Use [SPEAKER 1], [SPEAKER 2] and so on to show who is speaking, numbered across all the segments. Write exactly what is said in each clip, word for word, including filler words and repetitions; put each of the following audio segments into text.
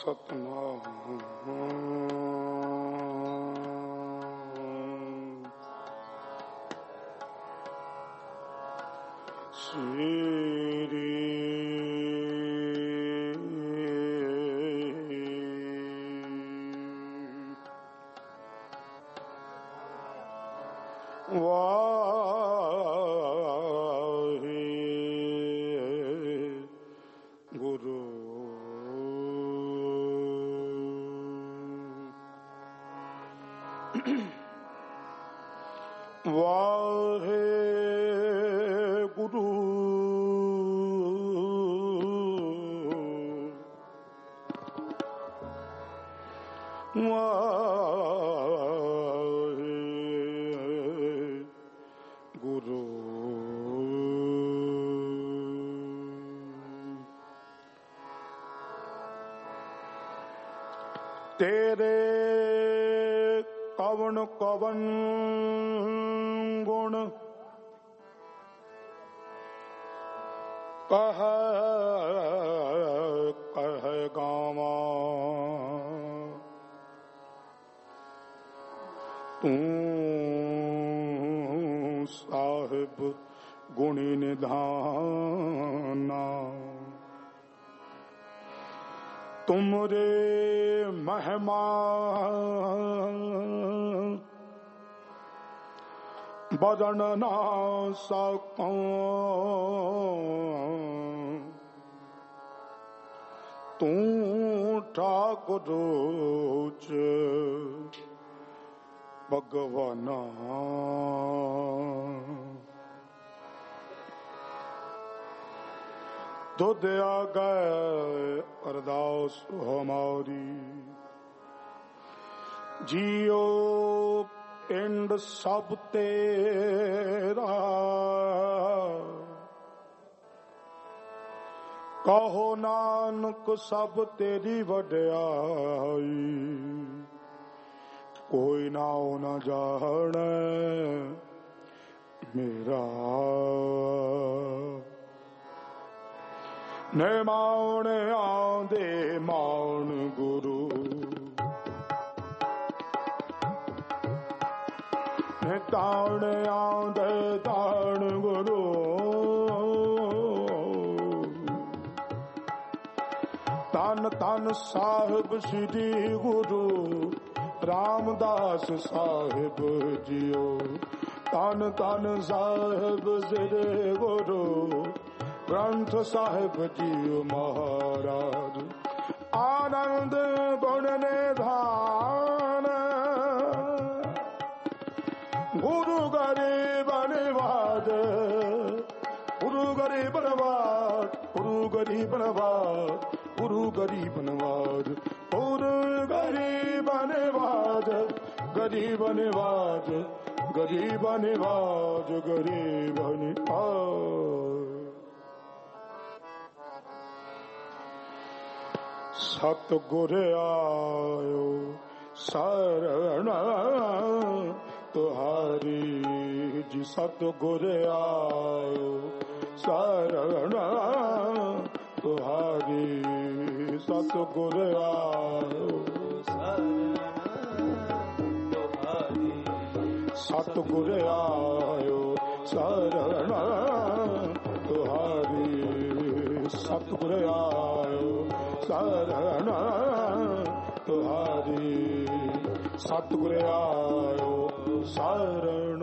[SPEAKER 1] सतनाम श्री वाहे गुरु वाहे गुरु तेरे कवन कवन गुण कह कह गावा तू साहिब गुणी निधाना तुमरे महिमा बदन ना सकूं तू ठाकुर भगवाना दुध आ गए अरदास हमारी जियो पिंड सब तेरा कहो नानक सब तेरी वड्याई कोई नाओ न जाने मेरा ने माउण आंदे माउण गुरु ने ताण आंदे ताण गुरु तन तन साहिब श्री गुरु रामदास साहिब जियो तन तन साहिब श्री गुरु ग्रंथ साहिब जियो महाराज आनंद गुण निधान गुरु गरीब निवाज गुरु गरीब नवाज गुरु गरीब नवाज गुरु गरीब नवाज गुरु गरीब निवाज गरीब निवाज गरीब निवाज गरीब निवाज सतगुर आयो शरण तुहारी जी सतगुर आयो शरण तुहारी सतगुर आयो सतगुर आयो शरण तुहारी सतगुर आयो शरण तुहारी सतगुर आयो शरण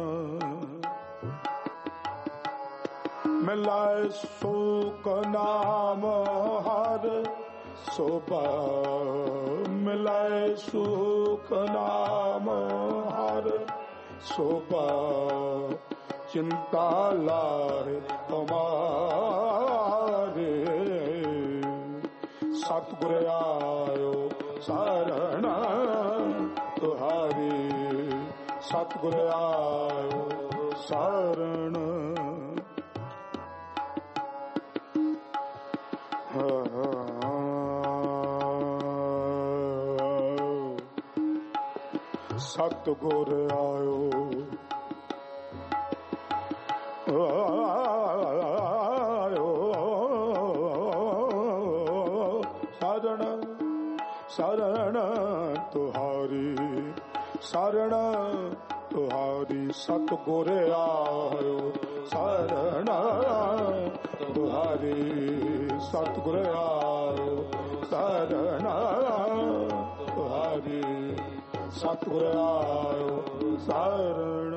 [SPEAKER 1] मिलाए सुख नाम हर सोपा मिलाए सुख नाम हर सोपा चिंता लाए तुम्हारे सतगुर आयो शरण तुहारी सतगुर आयो शरण सतगुर आयो आयो साजन शरण तुहारी शरण तुहारी सतगुर आयो शरण तुहारी सतगुर आयो शरण तुहारी सतगुर आयो शरण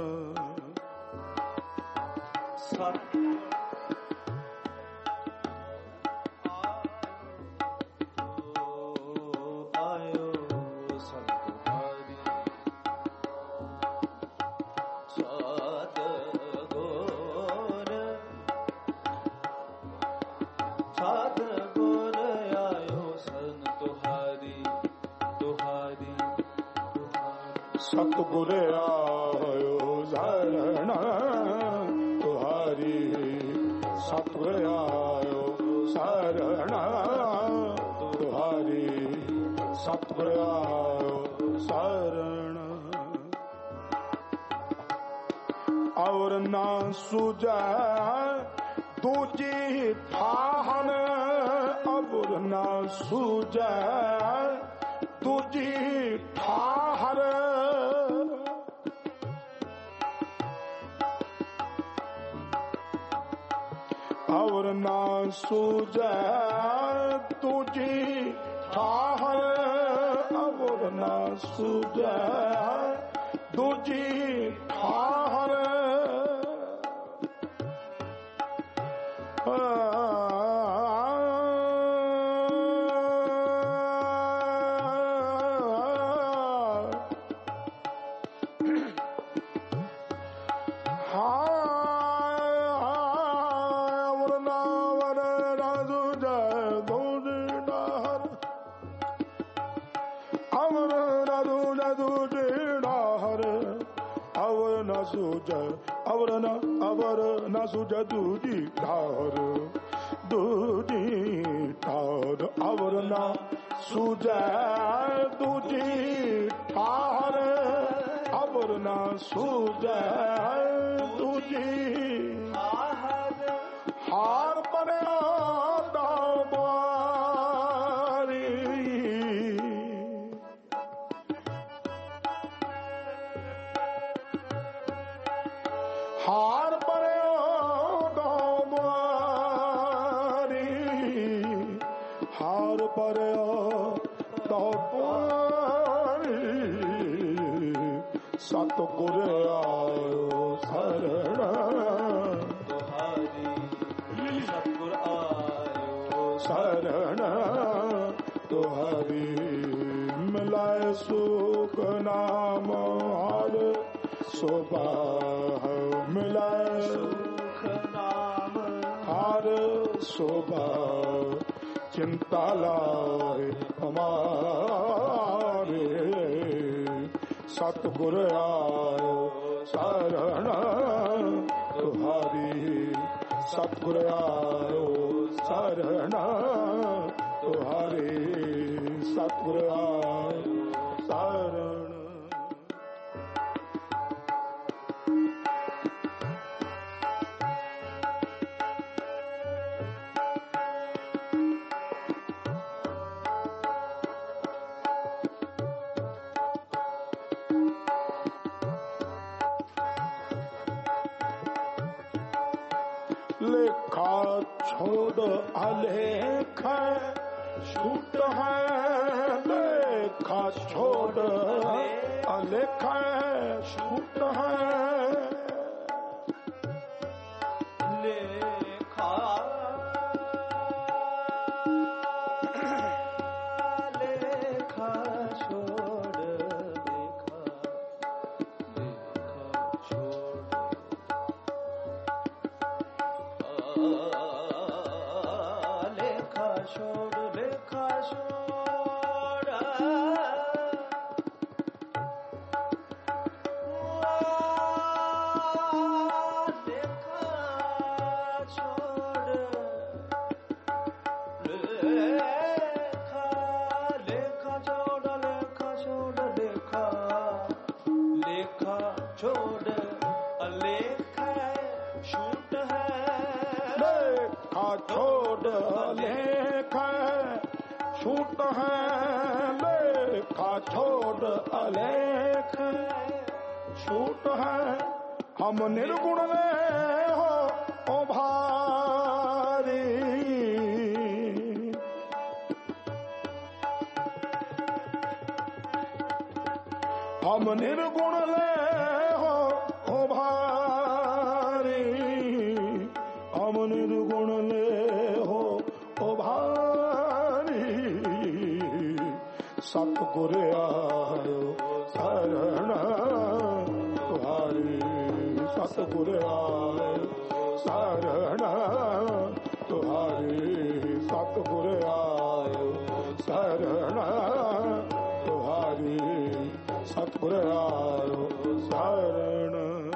[SPEAKER 1] सतगुर आयो शरण तुहारी सतगुर आयो शरण तुहारी सतगुर आयो शरण और ना सूझै दूजी ठाहन और ना सूझै दूजी ठाहर और ना सूझै तुझी ठाहर और ना सूझै तुझी ठाहर अवर न अवर न सुझ दूजी ठार दूजी ठार अवर न सुझ दूजी ठार अवर न सुझ दूजी हार पर हार हार पर सतगुर आयो शरण तुहारी सतगुर आयो शरण तुहारी मिलाए सुख नाम हार शोभा मिलाए सुख नाम हार शोभा चिंता लाए हमारे सतगुर आयो शरण तुहारी सतगुर आयो शरण तुहारी सतगुर आयो शरण लेखा छोड़ अलेख छूट है लेखा छोड़ अलेख छूट है लेखा लेखा छोड़ लेखा लेखा छोड़ लेखा छोड़ लेखा छोड़ छोड़ लेख छूट है
[SPEAKER 2] लेखा छोड़ अलेख छूट है हम निर्गुण ले हो ओ भारी हम निर्गुण ले हो ओ भारी हम निर्गुण ले हो ओ भारी सतगुर आयो शरण तुम्हारी सतगुर आयो शरण तुम्हारी सतगुर आयो शरण तुम्हारी सतगुर आयो शरण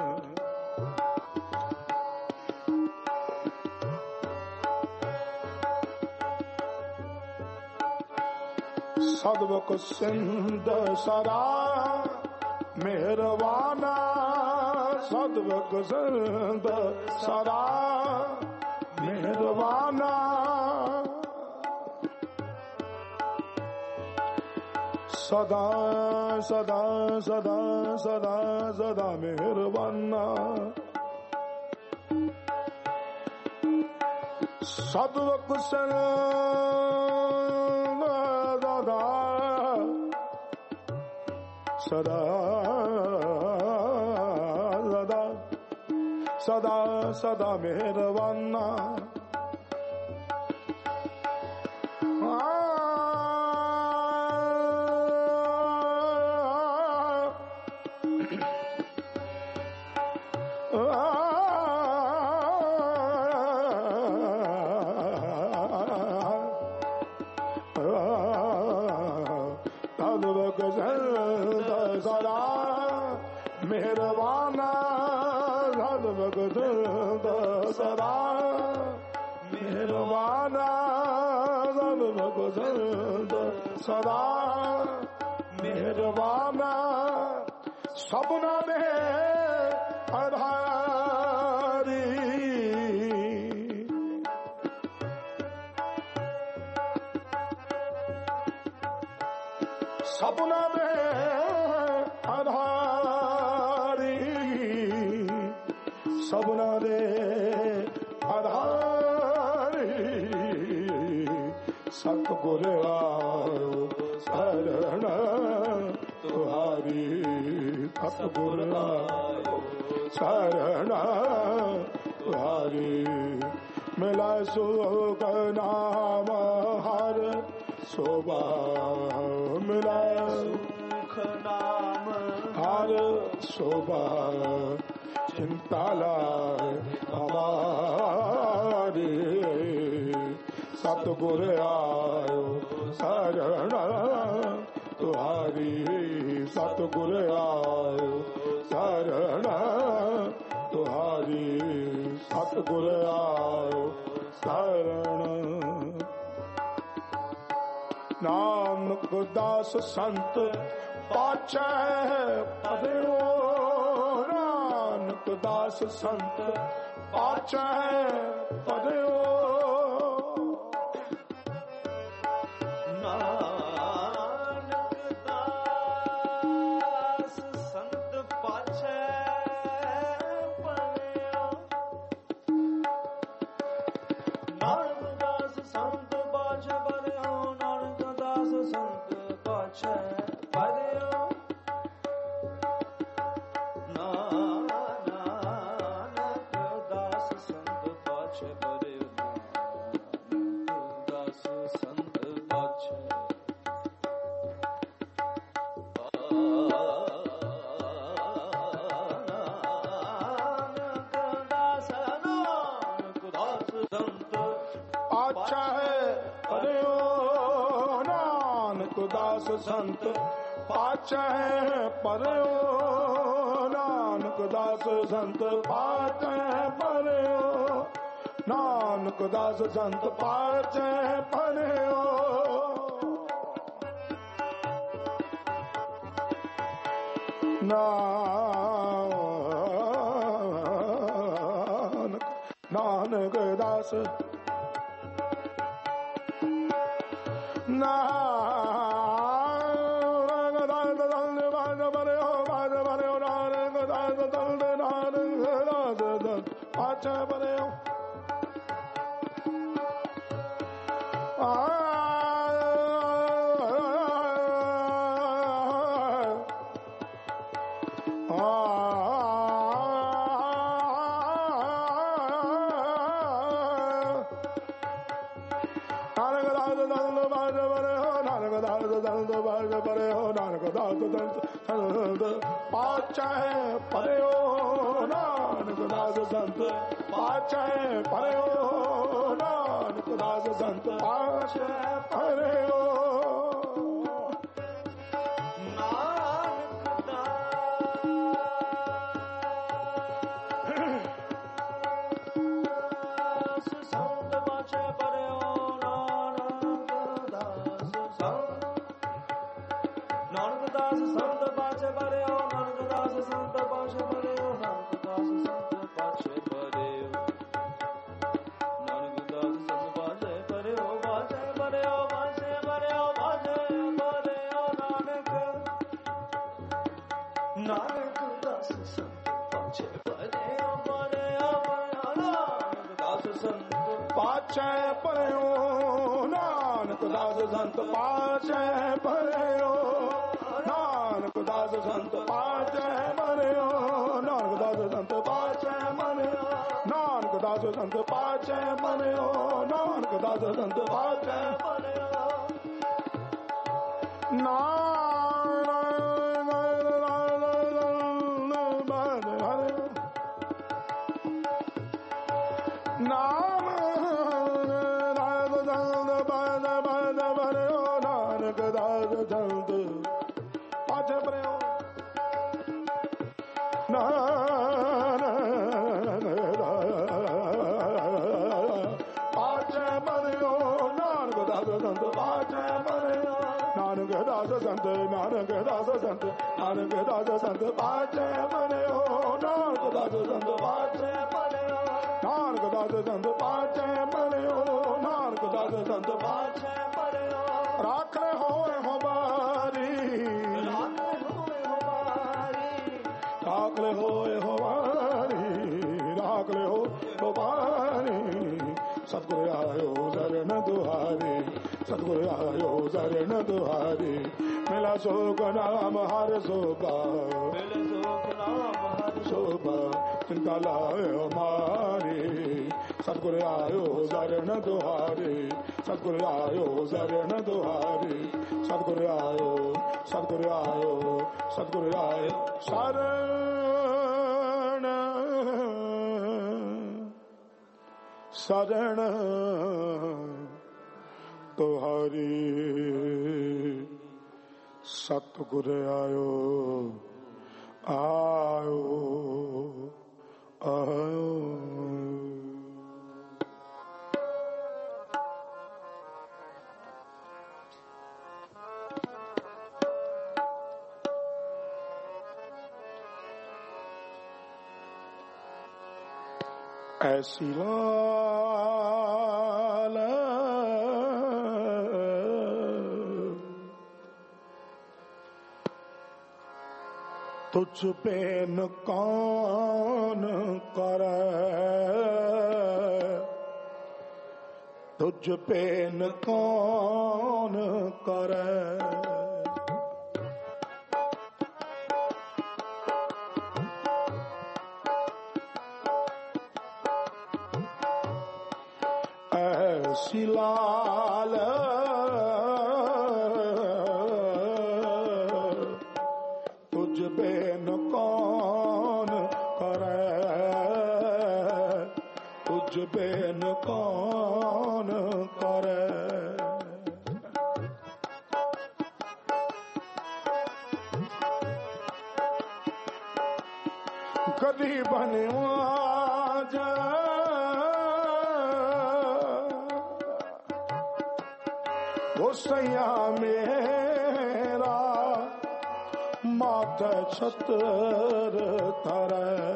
[SPEAKER 2] सदवक सिंध सरा मेहरवाना सदवक सिंध सरा मेहरवाना सदा सदा सदा सदा सदा मेहरबाना सदवक सिंध सदा सदा सदा सदा मेहरबाना मेहरबाना सदा मेहरबाना सदा मेहरबाना सबना में आधारी सबना में आधारी सबना रे आधारी सतगुर आयो शरण तुम्हारी सतगुर आयो शरण तुम्हारी मिला सुख नाम हर शोभा मिला सुख नाम हर शोभा चिंता लाए हमारी सतगुर आयो शरण तुम्हारी सतगुर आयो शरण तुम्हारी सतगुर आयो शरण नानक दास संत पाछै पदयो नानक दास संत पाछै पदयो संत पाछै परयो नानक दास संत पाछै परयो नानक दास संत पाछै परयो नानक नानक दास ना ਪਰਿਓ ਨਾਨਕ ਦਾਸ ਸੰਤ ਸੰਤ ਪਾਚੈ ਪਰਿਓ ਨਾਨਕ ਦਾਸ ਸੰਤ ਪਾਚੈ ਪਰਿਓ ਨਾਨਕ ਦਾਸ ਸੰਤ ਪਾਚੈ ਪਰਿਓ ਪਾਚੈ ਪਰਿਓ ਨਾਨਕ ਦਾਸ ਸੰਤ ਪਾਚੈ ਪਰਿਓ ਨਾਨਕ ਦਾਸ ਸੰਤ ਪਾਚੈ ਪਰਿਓ ਨਾਨਕ ਦਾਸ ਸੰਤ ਪਾਚੈ ਪਰਿਓ ਨਾਨਕ ਦਾਸ ਸੰਤ ਪਾਚੈ ਪਰਿਓ ਨਾਨਕ ਦਾਸ ਸੰਤ ਪਾਚੈ ਪਰਿਓ ਨਾਨਕ ਦਾਸ ਸੰਤ ਨਾਨਕ ਦਾਸ ਸੰਤ ਨਾਨਕ ਦਾਸ ਸੰਤ ਪਾਚੈ ਪਰਿਓ ਨਾਨਕ ਦਾਸ ਸੰਤ ਪਾਚੈ ਪਰਿਓ ਨਾਨਕ ਦਾਸ ਸੰਤ ਪਾਚੈ ਪਰਿਓ ਨਾਨਕ ਦਾਸ ਸੰਤ ਪਾਚੈ ਪਰਿਓ ਰੱਖ ਲੈ ਹੋਏ ਹੋ ਬਾਰੀ ਰੱਖ ਲੈ ਹੋਏ ਹੋ ਬਾਰੀ ਰੱਖ ਲੈ ਹੋ ਬਾਰੀ ਸਤਿਗੁਰ ਆਇਓ ਸ਼ਰਨ ਦੁਆਰੇ ਸਤਿਗੁਰ ਆਇਓ ਸ਼ਰਨ ਦੁਆਰੇ ਮਿਲਾ ਸੋਖ ਨਾਮ ਹਰਿ ਸੋਭਾ ਮਿਲ ਸੋਖ ਨਾਮ ਹਰਿ ਸੋਭਾ ਚਿੰਤਾ ਲਾਇਓ ਮਾਰੇ ਸਤਿਗੁਰ ਆਇਓ ਸ਼ਰਨ ਦੁਆਰੇ ਸਤਿਗੁਰ ਆਇਓ ਸ਼ਰਨ ਦੁਆਰੇ ਸਤਿਗੁਰ ਆਇਓ ਸਤਿਗੁਰ ਆਇਓ ਸਤਿਗੁਰ ਆਇਓ ਸ਼ਰਨ ਸ਼ਰਨ ਤੁਹਾਰੀ ਸਤਿਗੁਰ ਆਇਓ ਆਇਓ ਆਇਓ ਐਸੀ ਲਾਲ ਤੁਝ ਬਿਨ ਕੌਣ ਕਰੈ ਤੁਝ ਬਿਨ ਕੌਣ ਕਰੈ ਐਸੀ ਲਾਲ ਤੁਝ ਬਿਨ ਕੌਣ ਕਰੈ ਤੁਝ ਬਿਨ ਕੌਣ ਕਰੈ ਕਦੀ ਬਣਿਆ ਜਾ ਸਈਆ ਮੇਰਾ ਮਾਥ ਛਤਰ ਧਰੈ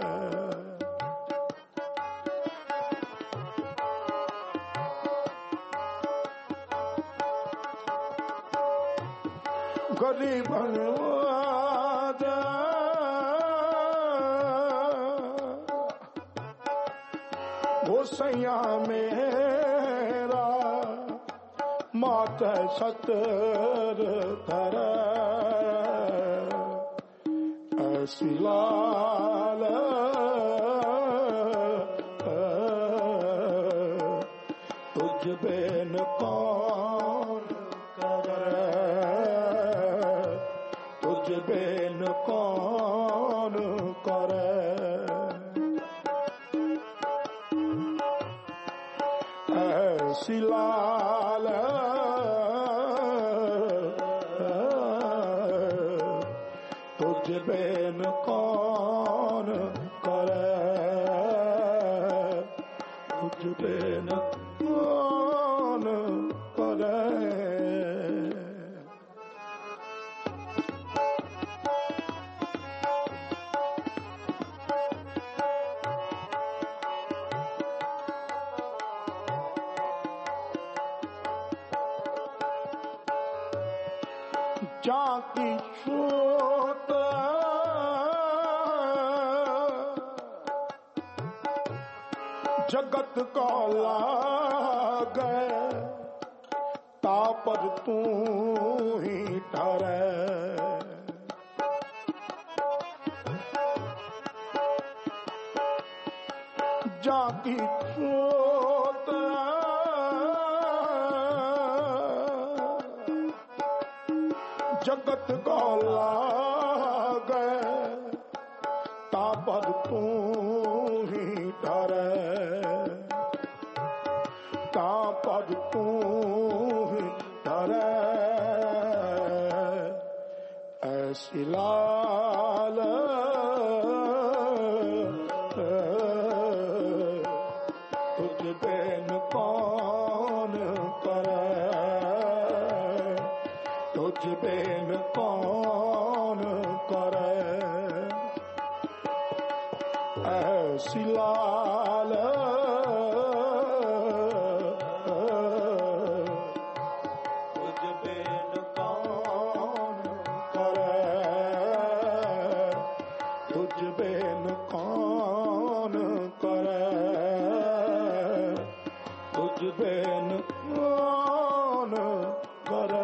[SPEAKER 2] ਗਰੀਬ ਨਵਾਜ ਉਹ ਸਈਆ ਮੇਰਾ ਮਾਤ ਛਤਰ ਧਰੈ ਐਸੀ ਲਾਲ ਤੁਝ ਬਿਨ ਕੌਣ ਕਰੈ तुझ बेन कौन करे। ऐसी लाल तुझ बेन कौन करे, तुझ बेन कौन करे। जाकी छूत जगत को लागे, तापर तू ही ठहरे। जाकी छूत जगत को लागे, तापर तू ही ठहरे, तापर तू ही ठहरे। ऐसी लाल तुझ बेन कौन करे, तुझ बेन कौन करे। ऐसी लाल
[SPEAKER 1] तुझ बेन कौन
[SPEAKER 2] करे, तुझ बेन कौन करे, तुझ बेन कौन करे।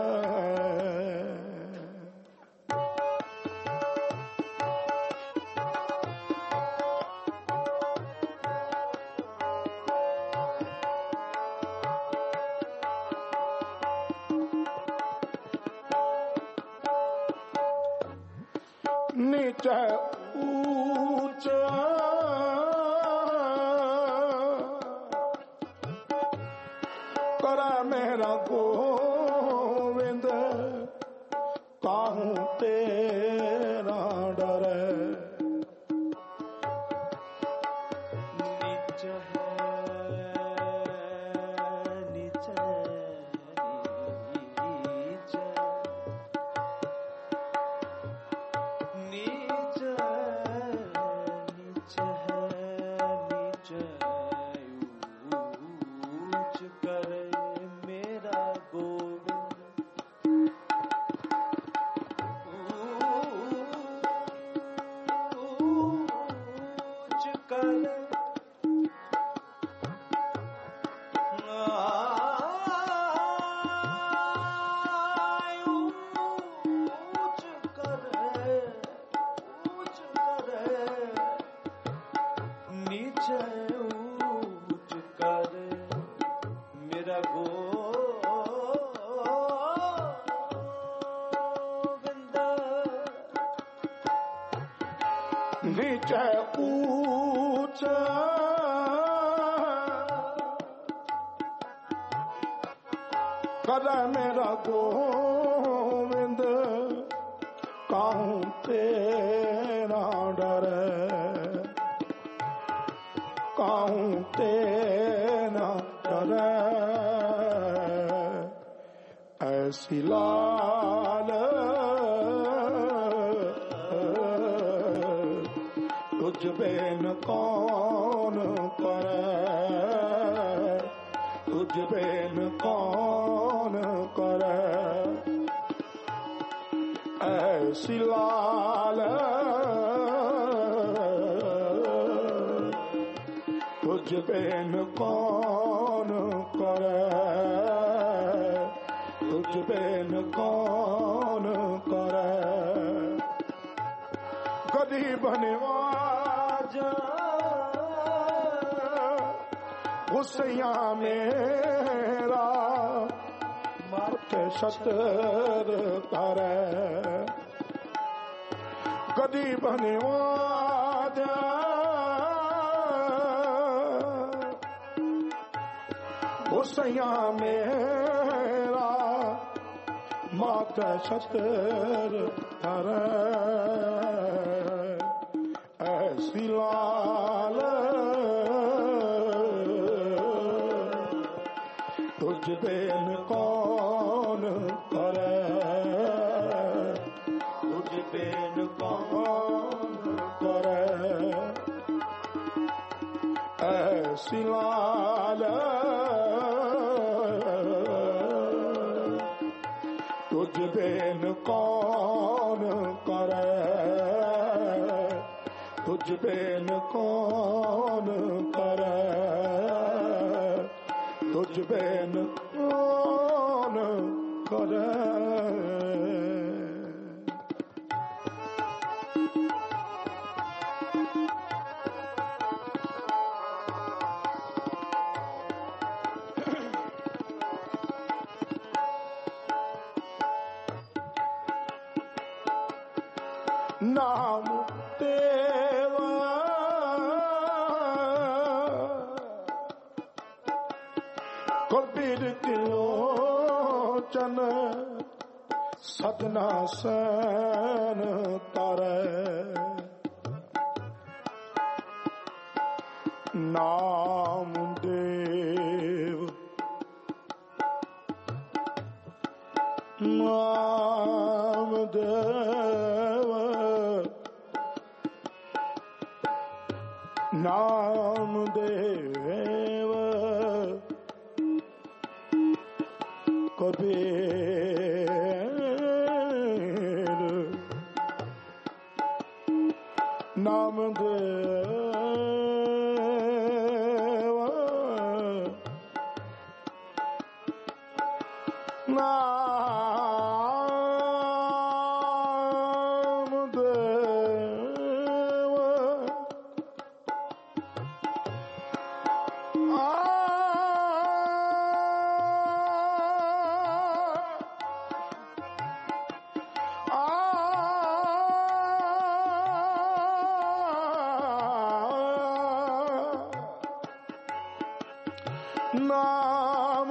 [SPEAKER 2] नीचे ऊंच करे मेरा गोविंद, काहूं तेरा डरे।
[SPEAKER 1] नीच है नीच नीच नीच नीच है नीच ऊंच करे मेरा गोविंद, ऊंच करे ऊंच करे ऊंच करे नीचे ऊंच करे मेरा गोविंद।
[SPEAKER 2] नीचे ऊंच करे मेरा गोविंद, काहूं तेरा डरे, काहूं तेरा डरे। ऐसी लाल तुझ बेन कौन करे, तुझ बेन कौन करे। ऐसी लाल तुझ बेन कौन करे, तुझ बेन कौन करे। गदी बनवाज गुस्सैया मेरा, माथे सतर करे। कदी बनवाजा उसया मेरा माता छतर धरे ऐसी लाल तुझ बेन कौन करे
[SPEAKER 1] तुझ बेन कौन
[SPEAKER 2] करे ऐसी लाल तुझ बेन कौन करे तुझ बेन कौन करे तुझ बेन कौन करे नाम तेवा कबीर तिलोचन सदना सैन तारे नाम देव नाम देव नाम देव कबीर नाम देव नाम देव नाम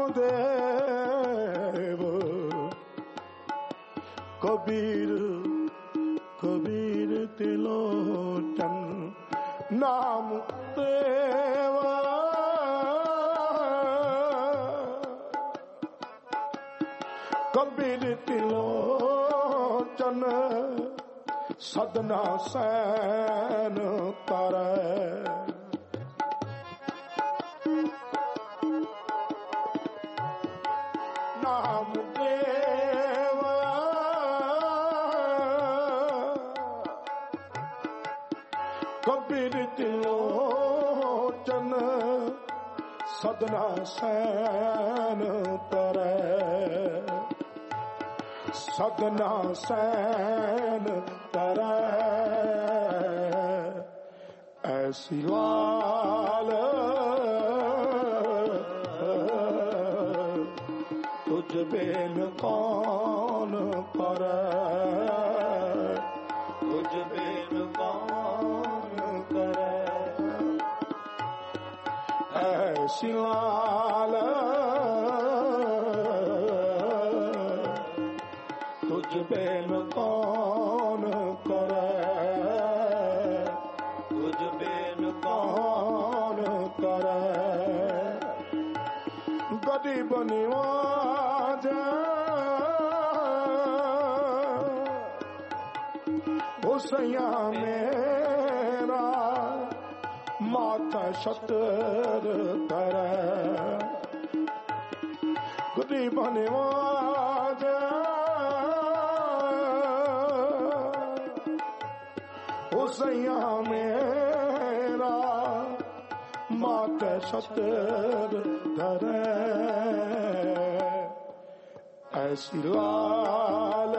[SPEAKER 2] देव कबीर कबीर तिलोचन नाम देव कबीर तिलोचन सदना सैन करे नाम देव कबीर तिलोचन सदना सैन करे सदना सैन करे ऐसी लाल तुझ बेन कौन करे
[SPEAKER 1] तुझ बेन कौन करे
[SPEAKER 2] ऐसी लाल तुझ बेन कौन करे
[SPEAKER 1] तुझ बेन
[SPEAKER 2] कौन करे गदी बनवाजा उसया मेरा माथा छतर धरे गदी बनवाजा उसया मेरा माथा छतर धरे ऐसी लाल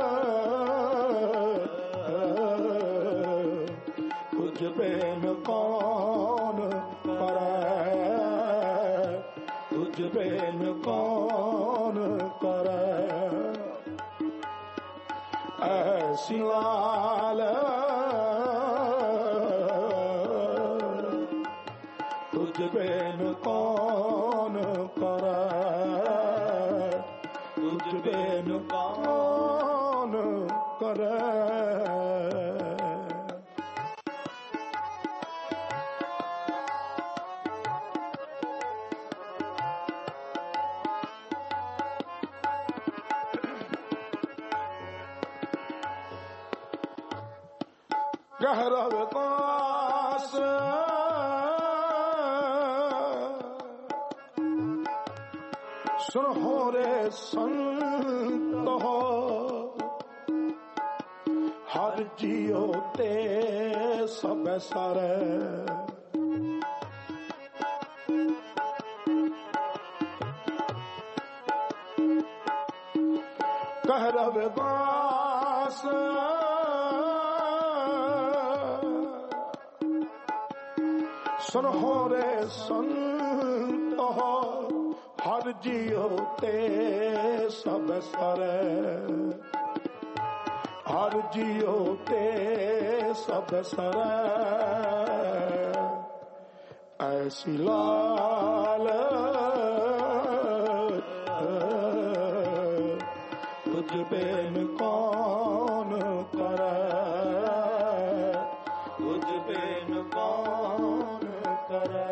[SPEAKER 2] तुझ बेन कौन करे तुझ बेन कौन करे ऐसी लाल तुझ बिन कौन करे, तुझ बिन कौन करे। गहरा विकास सुनो रे संत हो, हर जियो ते सब सारे। गहरा विकास सुनो रे संत हो, हर जियो ते सब सरे, हर जियो ते सब सरे। ऐसी लाल तुझ बिन कौन करे, तुझ बिन कौन करे।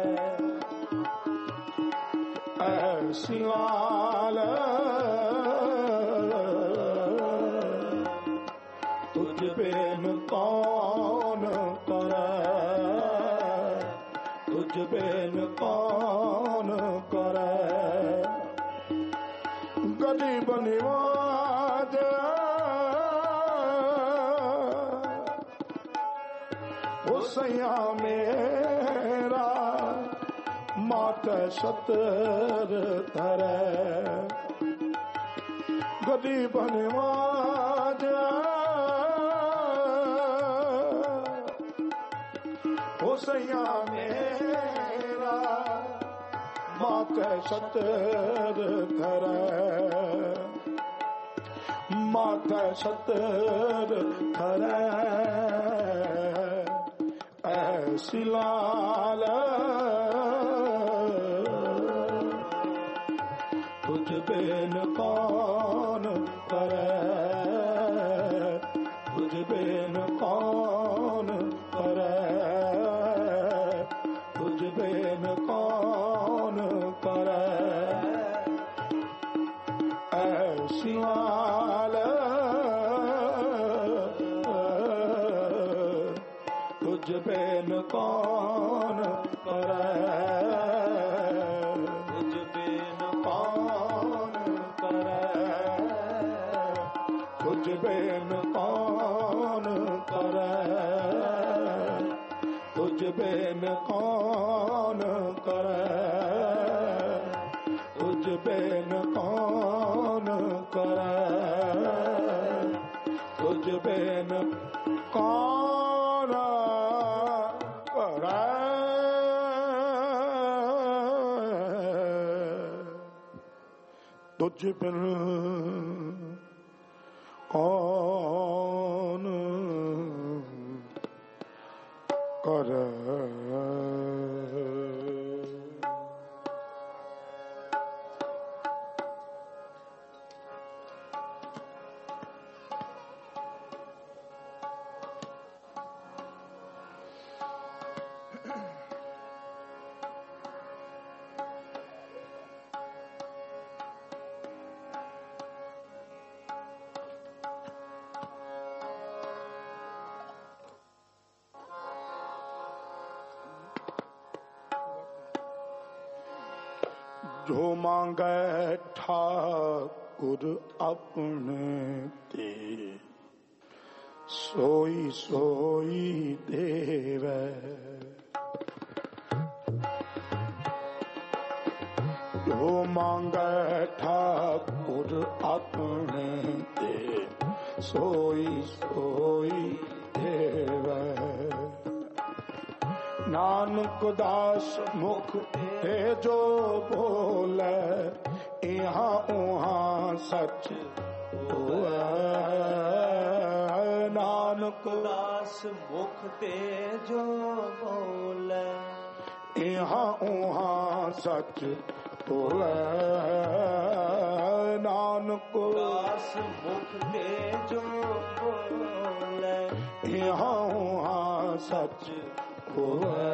[SPEAKER 2] ऐसी लाल तुझ बिन कौन करे, तुझ बिन कौन करे। गरीब निवाज हुसैया मेरा, माता सतर धरे। गरीब निवाज हुसैया मेरा, माता सतर धरे, माता सतर धरे। ऐसी लाल तुझ बिन कौन करे, तुझ बिन कौन करे, तुझ बिन कौन करे। ऐसी लाल तुझ बिन कौन करे, तुझ बिन कौन करे, तुझ बिन कौन करे, तुझ बिन कौन करे, तुझ बिन कौन करे, तुझ बिन कौन करे। तुझ बिन कौन करे। जो मांगे ठाकुर अपने ते, सोई सोई देवे। जो मांगे ठाकुर अपने ते, सोई सोई देवे। नानक दास मुख है जो बोले, यहाँ उहाँ सच हुआ। नानक
[SPEAKER 1] दास मुख ते जो बोले,
[SPEAKER 2] यहाँ उहाँ सच बोले। नानक
[SPEAKER 1] दास मुख ते जो बोले,
[SPEAKER 2] यहाँ उहाँ सच बोले।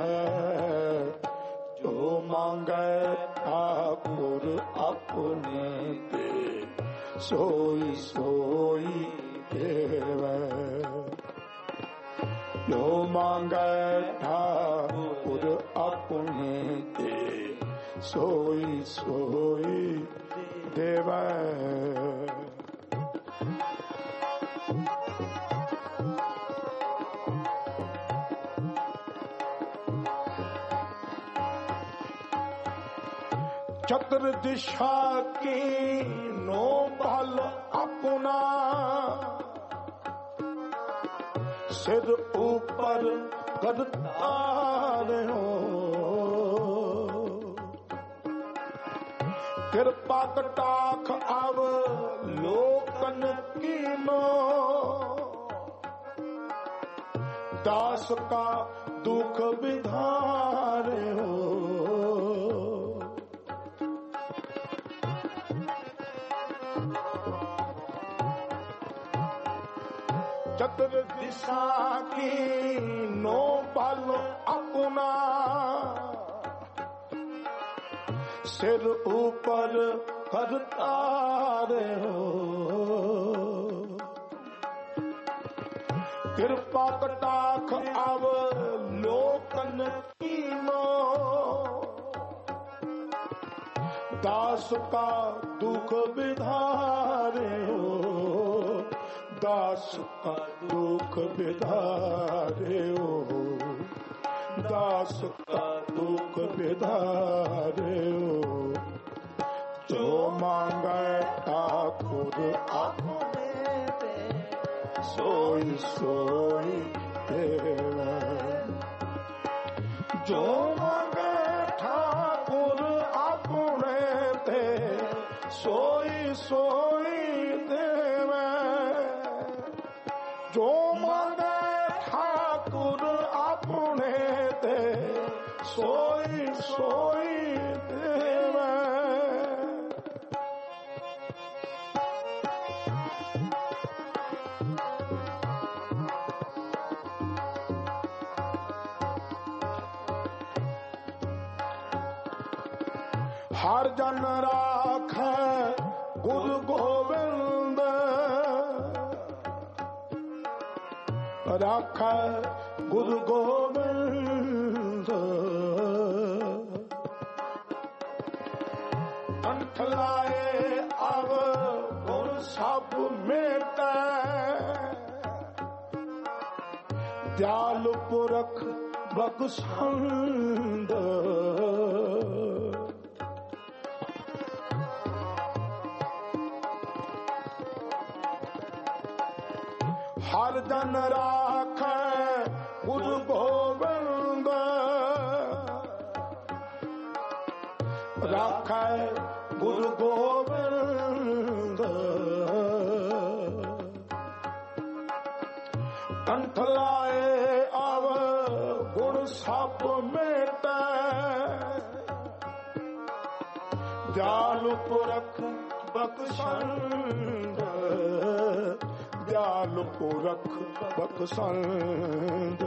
[SPEAKER 2] जो मांगे ठाकुर अपने दे, सोई सोई देवे। जो मांगे ठाकुर अपने दे, सोई सोई देवे। चतुर दिशा की नो बल अपना, सिर ऊपर करतार हो। कृपा कटाख अब लोकन की नो, दास का दुख विधार हो। चतुर दिशा की नो बल अपना, सिर ऊपर करतार हो। कृपा कटाख अब लोकन की नो, दास का दुख विधारे हो। दास का दुख विधारे हो। दास का दुख विधारे हो। जो मांगे ठाकुर अपने दे, सोई सोई देवे। जो मांगे ठाकुर अपने दे, सोई सोई देवे। जो मांगे ठाकुर अपने दे, सोई सोई देवे। हर जन राखे गुरु गोविंद, राखे गुरु गोविंद। कंठ लाए अब गुर सब मेटे, दयाल पुरख बख्शंद। हर जन राखे गुरु गोविंद, राखे गुरु गोविंद। कंठ लाए अब गुण सब मेटे, दयाल पुरख बख्शंद। दयाल पुरख बख्शंद।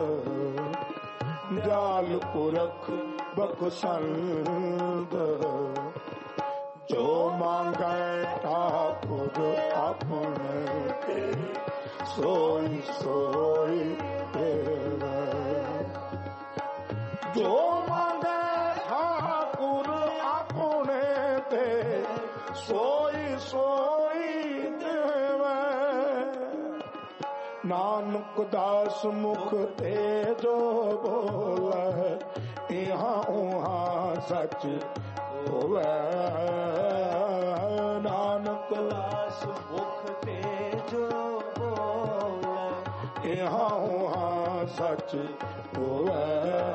[SPEAKER 2] दयाल पुरख बख्शंद। जो मांगे ठाकुर अपने दे, सोई सोई देवे। जो मांगे ठाकुर अपने दे, सोई सोई देवे। नानक दास मुख ते जो बोले, यहाँ उहाँ सच होवे। नानक
[SPEAKER 1] दास मुख ते जो बोले,
[SPEAKER 2] यहाँ उहाँ सच होवे।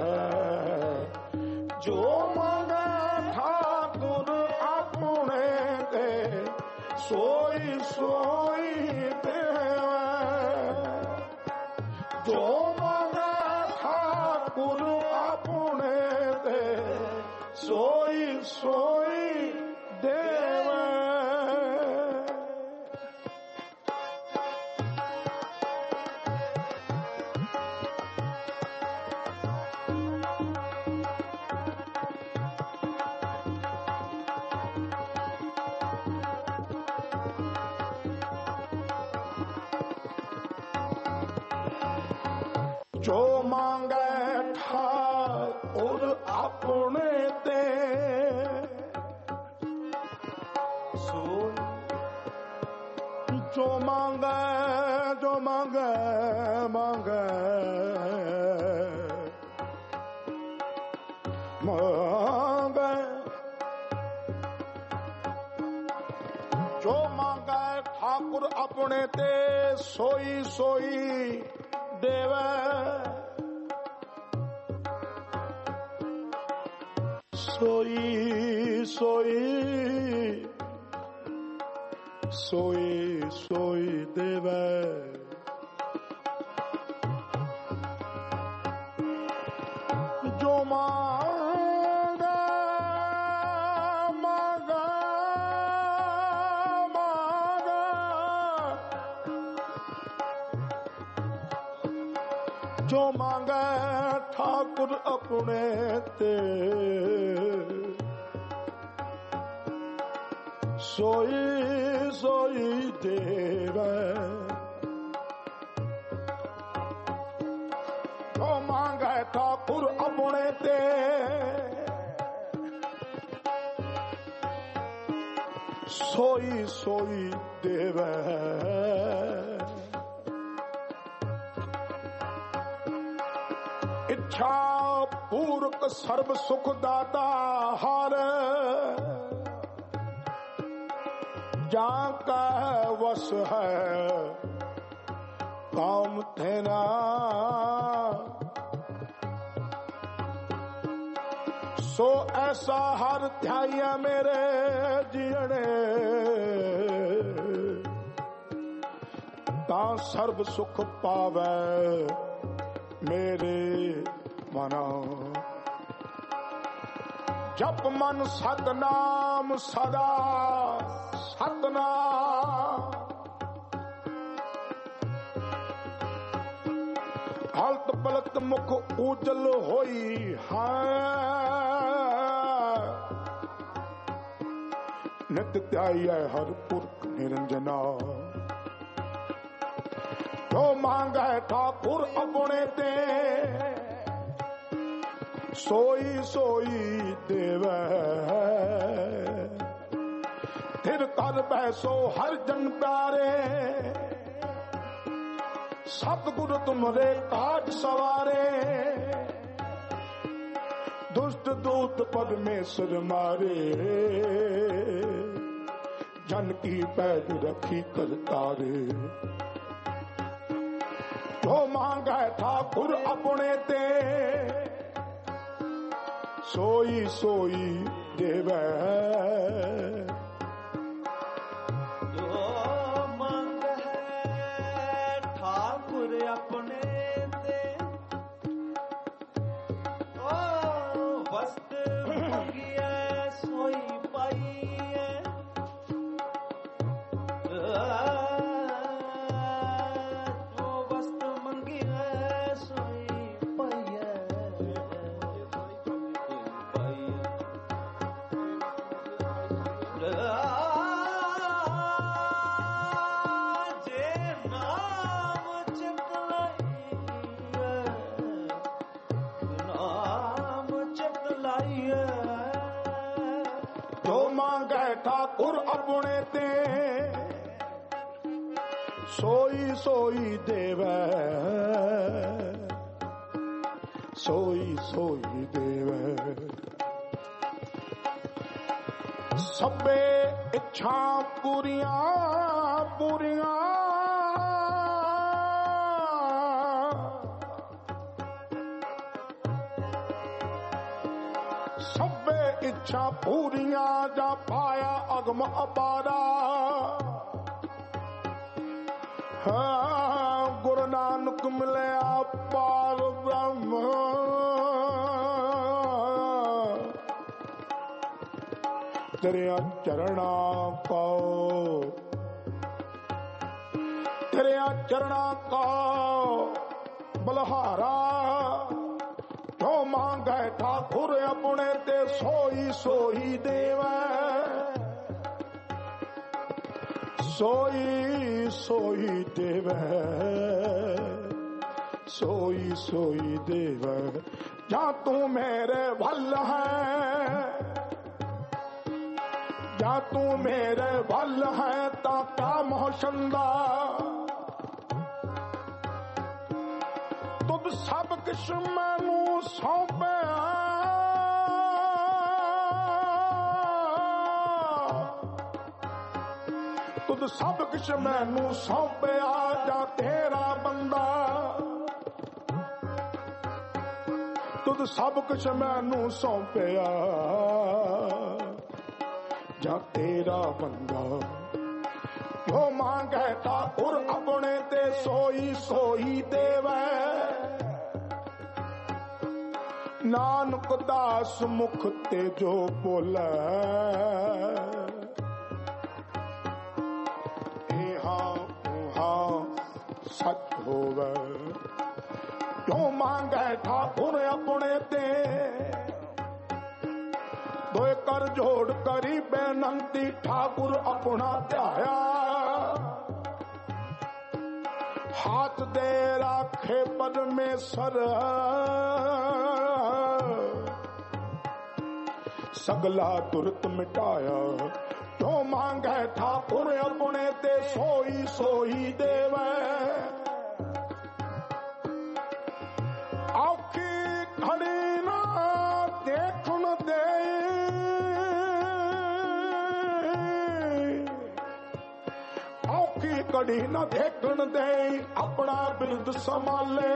[SPEAKER 2] जो मांगे ठाकुर अपने दे, सोई सोई देवे। जो मंगे ठाकुर अपने दे सोई सोई देवे। जो मांगे ठाकुर अपने दे सो जो मांगे जो मांगे मांगे मांगे जो मांगे ठाकुर अपने ते सोई सोई देवे। सोई सोई सोई सोई देवे। जो मांगा मांगा मांगा जो मांगे ठाकुर अपने ते सोई सोई देवे। जो मांगे ठाकुर अपने ते सोई सोई देवे। इच्छा पूर्वक सर्व सुख दाता हार जाका वश है काम तेरा। सो ऐसा हर ध्याया मेरे जीने ता सर्व सुख पावे मेरे मना। जप मन सतनाम सदा सतनाम। हलत पलत मुख उजल होई है नित त्याई है हर पुरख निरंजना। जो मांगे ठाकुर अपने ते सोई सोई देवे। फिर कर बैसो हर जन प्यारे सतगुरु तुम्हारे काज सवारे। दुष्ट दूत परमेश्वर मारे जन की पैद रखी कर तारे। जो मांगे ठाकुर अपने ते सोई सोई देवे।
[SPEAKER 1] जो मांगे ठाकुर अपने ते ओ वस्त्र मंगिए सोई पाइए।
[SPEAKER 2] ठाकुर अपने ते सोई सोई देवे। सोई सोई देवे। सबे इच्छा पूरिया पूरिया सबे इच्छा पूरिया जा पाया अगम अपारा। हाँ गुरु नानक मिलया पार ब्रह्म तेरे चरणा को तेरे चरणा को बलहारा जो मांगे ठाकुर अपने ते सोई सोई देवे सोई सोई देवे सोई सोई देवे जा तू मेरे भल है जा तू मेरे भल है ता क्या मोहशंदा तुद सब किश मैनू सौंपे तुद सब किश मैनू सौंपे जा तेरा बंदा तुद सब किश मैनू सौंपे जा तेरा बंदा जो मांगे ठाकुर अपने ते सोई सोई देवे नानक दास मुख ते जो बोले हाँ हाँ सच होवे जो मांगे ठाकुर अपने ते दो कर जोड़ करी बेनंती ठाकुर अपना ध्याया हाथ दे राखे परमेश्वर सगला तुरत मिटाया जो मांगे ठाकुर अपने ते सोई सोई देवे औखी खड़ी ना देखन दे औखी कड़ी न देखन दे अपना बिरद संभाले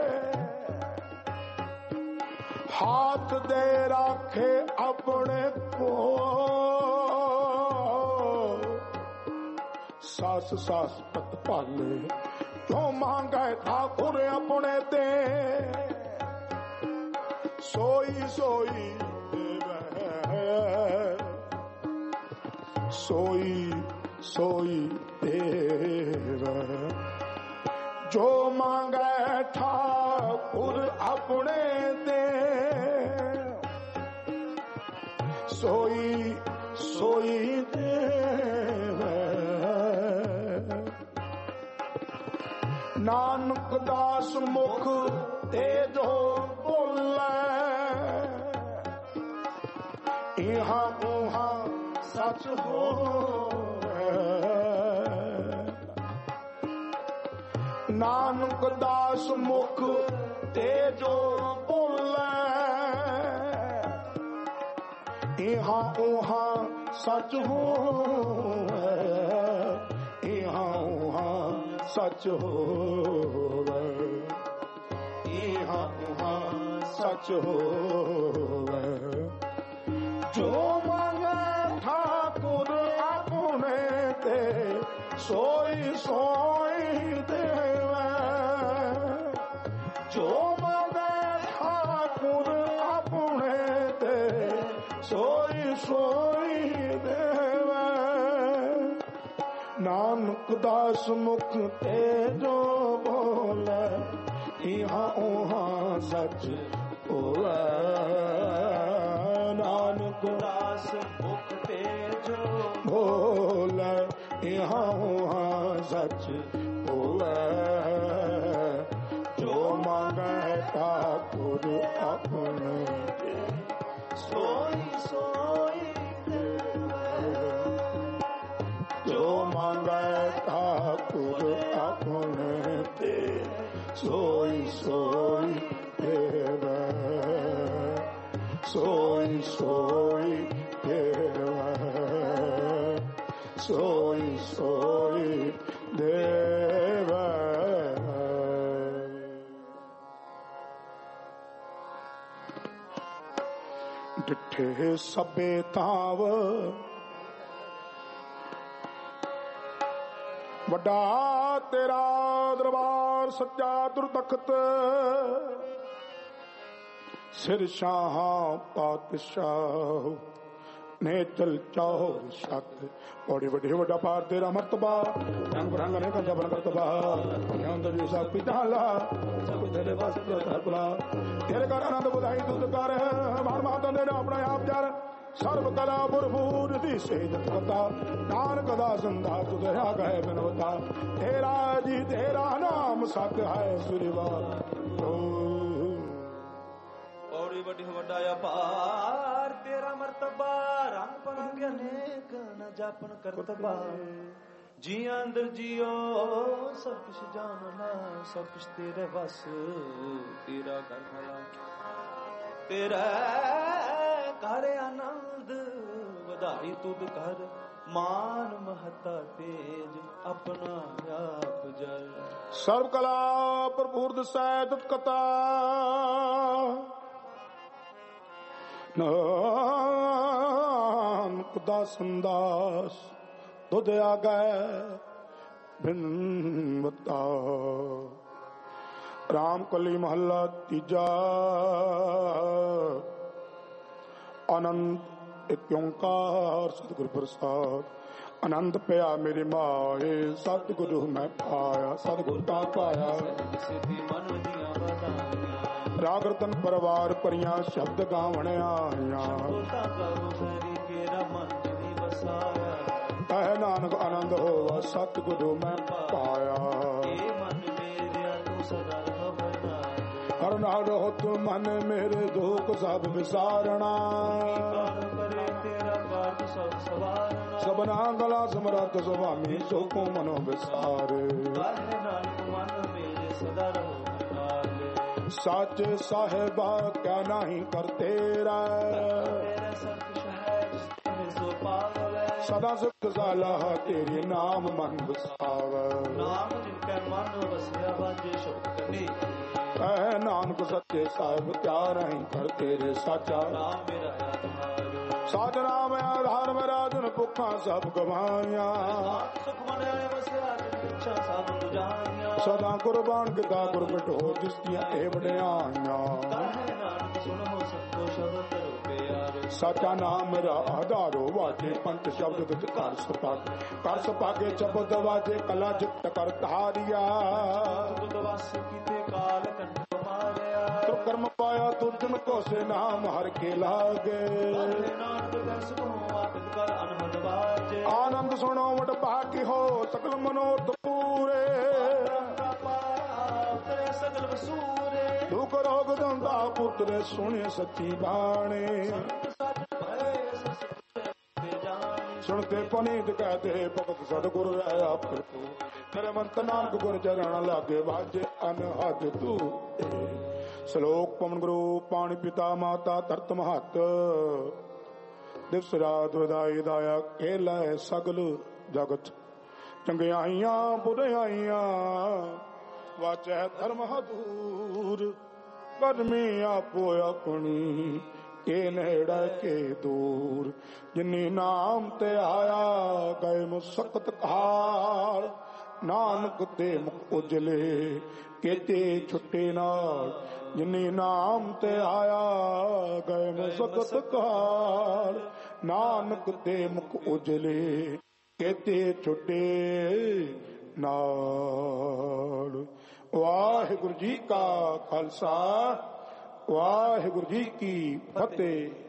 [SPEAKER 2] हाथ दे राखे अपने को सास सास पत पाले जो मांगे ठाकुर अपने ते सोई सोई देवे सोई सोई देवे जो मांगे ठाकुर अपने ते सोई सोई देवे नानक दास मुख ते जो बोले यहाँ उहाँ सच हो नानक दास मुख ते जो बोले यहाँ उहाँ सच हो यहाँ उहाँ सच हो यहाँ उहाँ सच हो जो मांगे ठाकुर अपने ते सोई सोई देवे जो मांगे ठाकुर अपने ते सोई सोई देवे नानक दास मुख ते जो बोले यहाँ उहाँ सच बोले नानक दास मुख ते जो बोले यहाँ उहाँ सच बोले जो मांगे ठाकुर अपने सोई सोई जो मांगे ठाकुर अपने ते सोई सोई देवे सोई सोई देवे सोई सोई देवे डिठे सबे ताव वड्डा तेरा दरबार ਓੰਕਾਰ ਸੱਚਾ ਦੁਰਤਖਤ ਸਿਰ ਸ਼ਾਹਾਂ ਪਾਤਸ਼ਾਹ ਨੇ ਚਲ ਚਾਹੋ ਸ਼ਕ ਬੜੀ ਵੱਡੀ ਵੱਡਾ ਪਾਰ ਤੇਰਾ ਮਰਤਬਾ ਰੰਗ ਰੰਗ ਨੇ ਕੰਦਾ ਬਨ ਕਰਤਬਾ ਅੰਦਰ ਜੀ ਸਭ ਪਿਤਾਲਾ ਸਭ ਤੇਰੇ ਵਸਤ ਸਰਬਲਾ ਤੇਰੇ ਘਰ ਆਨੰਦ ਬੁਧਾਈ ਦੁੱਧ ਕਰ ਮਾਰ ਮਾਤਾ ਦੇ ਆਪਣਾ ਆਪ ਜਰ ਸਰਬ ਕਲਾ ਭਰਪੂਰ ਦੀ ਸੇਜਤ ਕਤਾ ਨਾਨਕ ਦਾ ਸੰਧਾ ਤੁਧ ਆ ਗਏ ਬਿਨਵਤਾ ਤੇਰਾ ਜੀ ਤੇਰਾ ਨਾਮ ਸਤ ਹੈ ਸੁਰਿਵਾ
[SPEAKER 1] ਔੜੀ ਵੱਡੀ ਵੱਡਾ ਅਪਾਰ ਤੇਰਾ ਮਰਤਬਾ ਰੰਗ ਪਰੰਗ ਅਨੇਕ ਨ ਜਾਪਨ ਕਰਤਬਾ ਜੀ ਅੰਦਰ ਜੀਓ ਸਭ ਕੁਛ ਜਾਣਨਾ ਸਭ ਕੁਛ ਤੇਰੇ ਵਸ ਤੇਰਾ ਕਰਨਾ ਤੇਰਾ ਕਰ ਆਨੰਦ ਵਧਾਈ ਤੁਧ ਕਰ ਮਾਨ ਮਹਤਾ ਤੇਜ ਆਪਣਾ ਆਪ ਜਲ
[SPEAKER 2] ਸਰਬ ਕਲਾ ਭਰਪੂਰ ਦਸੈ ਤਤ ਕਤਾ ਨਾਨਕ ਦਾ ਸੰਦਾਸ ਦੁਧ ਆ ਗਏ ਬਿਨਵਤਾ ਰਾਮ ਕਲੀ ਮਹੱਲਾ ਤੀਜਾ ਆਨੰਦ ਇੱਕ ਓੰਕਾਰ ਸਤਿਗੁਰ ਪ੍ਰਸਾਦ ਆਨੰਦ ਪਿਆ ਮੇਰੀ ਮਾਏ ਸਤਿਗੁਰੂ ਮੈਂ ਪਾਇਆ ਸਤਿਗੁਰ ਦਾ ਪਾਇਆ
[SPEAKER 1] ਸਿੱਧੀ ਮਨ ਦੀਆਂ ਵਧਾਈਆਂ
[SPEAKER 2] ਰਾਗ ਰਤਨ ਪਰਿਵਾਰ ਪਰੀਆਂ ਸ਼ਬਦ ਗਾਵਣ ਆਈਆਂ ਕਹਿ ਨਾਨਕ ਆਨੰਦ ਹੋਵਾ ਸਤਿਗੁਰੂ ਮੈਂ ਪਾਇਆ ਹਰ ਨਾਲ ਰਹੋ ਤੂੰ ਮਨ ਮੇਰੇ ਦੁੱਖ ਸਭ ਵਿਸਾਰਣਾ ਸਭਨਾ ਗਲਾ ਸਮਰੱਥ ਸੁਭਾਮੀ ਸੋਕੋ ਮਨੋ ਵਿਸਾਰੇ
[SPEAKER 1] ਮਨ ਮੇਰੇ ਸਦਾ ਰਹੋ
[SPEAKER 2] ਸੱਚ ਸਾਹਿਬਾ ਕਿਆ ਨਹੀਂ ਕਰ ਤੇਰਾ ਸਦਾ ਸੁਖ ਸਾਲਾ ਤੇਰੇ ਨਾਮ ਮਨ ਵਸਾਵੈ
[SPEAKER 1] ਨਾਮ ਜਿਨ ਕੈ ਮਨ ਵਸਿਆ ਵਾਜੇ ਸ਼ੁਭ ਕਨੀ
[SPEAKER 2] ਕਹਿ ਨਾਨਕ ਸੱਚੇ ਸਾਹਿਬ ਕਿਆ ਨਹੀਂ ਕਰ ਤੇਰੇ ਸਾਚਾ
[SPEAKER 1] ਨਾਮ ਮੇਰਾ ਆਧਾਰ
[SPEAKER 2] ਸਾਚ ਨਾਮ ਆਧਾਰ ਮੇਰਾ ਜਨ ਭੁੱਖਾਂ ਸਭ ਗਵਾਈਆਂ
[SPEAKER 1] ਸੁਖ ਮਨ ਆਏ ਵਸਿਆ ਜਿਨ ਇੱਛਾ ਸਭ 부ਝਾਈਆਂ
[SPEAKER 2] ਸਦਾ ਕੁਰਬਾਨ ਕਿਤਾ ਗੁਰਬਟ ਹੋ ਜਿਸ ਦੀਆਂ ਇਹ ਵਡਿਆਈਆਂ
[SPEAKER 1] ਕਹਿ ਨਾਨਕ ਸੁਣੋ ਸਤਿ ਸ਼ਬਦ ਕਰੋ ਪਿਆਰੇ
[SPEAKER 2] ਸਾਚਾ ਨਾਮ ਮੇਰਾ ਆਧਾਰੋ ਵਾਜੇ ਪੰਚ ਸ਼ਬਦ ਵਿੱਚ ਘਰ ਸਪਾਕ ਕਰ ਸਪਾਕੇ ਚਬਦ ਵਾਜੇ ਕਲਾ ਜਿਤ ਕਰ ਧਾਰਿਆ
[SPEAKER 1] ਤੁਧ ਵਸ ਕੀਤੇ ਕਾਲ ਕੰਠ ਮਾਰਿਆ
[SPEAKER 2] ਤੂੰ ਕਰਮ ਪਾਇਆ ਤੁਰਨ ਕੋ ਸੇ ਨਾਮ ਹਰ ਕੇ ਲਾਗੇ
[SPEAKER 1] ਨਾਨਕ ਦਸ ਕੋ ਆਤਿ ਕਰ ਅਨਹਦ ਵਾਜੇ
[SPEAKER 2] ਆਨੰਦ ਸੁਣੋ ਵਡ ਭਾਗੀ ਹੋ ਸਕਲ ਮਨੋਰਥ ਪੂਰੇ
[SPEAKER 1] ਤੇਰੇ ਸਗਲ ਵਸੂਰੇ
[SPEAKER 2] ਦੁਖ ਰੋਗ ਦੰਦਾ ਪੁੱਤਰੇ ਸੁਣੇ ਸੱਚੀ ਬਾਣੀ ਸੁਣਤੇ ਪਨੀਤ ਕਹਤੇ ਭਗਤ ਸਤਿਗੁਰ ਰਹਿਆ ਪ੍ਰਭੂ ਤੇਰੇ ਮੰਤ ਨਾਨਕ ਗੁਰ ਚਰਨ ਲਾਗੇ ਵਾਜੇ ਅਨਹਦ ਤੂੰ ਸ਼ਲੋਕ ਪਵਨ ਗੁਰੂ ਪਾਣੀ ਪਿਤਾ ਮਾਤਾ ਧਰਤ ਮਹਤ ਦਿਵਸ ਰਾਤ ਵਧਾਈ ਦਾਇਆ ਕੇ ਲੈ ਸਗਲ ਜਗਤ ਚੰਗਿਆਈਆਂ ਬੁਰਾਈਆਂ ਵਾਚੈ ਧਰਮ ਹਦੂਰ ਕਰਮੀ ਆਪੋ ਆਪਣੀ ਕੇ ਨੇੜੇ ਕੇ ਦੂਰ ਜਿਨੀ ਨਾਮ ਤੇ ਆਇਆ ਗਏ ਮੁਸਕਤ ਕਾਲ ਨਾਨਕ ਤੇ ਮੁਖ ਉਜਲੇ ਕੇਤੇ ਛੁੱਟੇ ਨਾਲ ਜਿਨੀ ਨਾਮ ਤੇ ਆਇਆ ਗਏ ਮੁਸਕਤ ਕਾਲ ਨਾਨਕ ਤੇ ਮੁਖ ਉਜਲੇ ਕੇਤੇ ਛੁੱਟੇ ਨਾਲ। ਵਾਹਿਗੁਰੂ ਜੀ ਕਾ ਖਾਲਸਾ ਵਾਹਿਗੁਰੂ ਜੀ ਕੀ ਫਤਿਹ।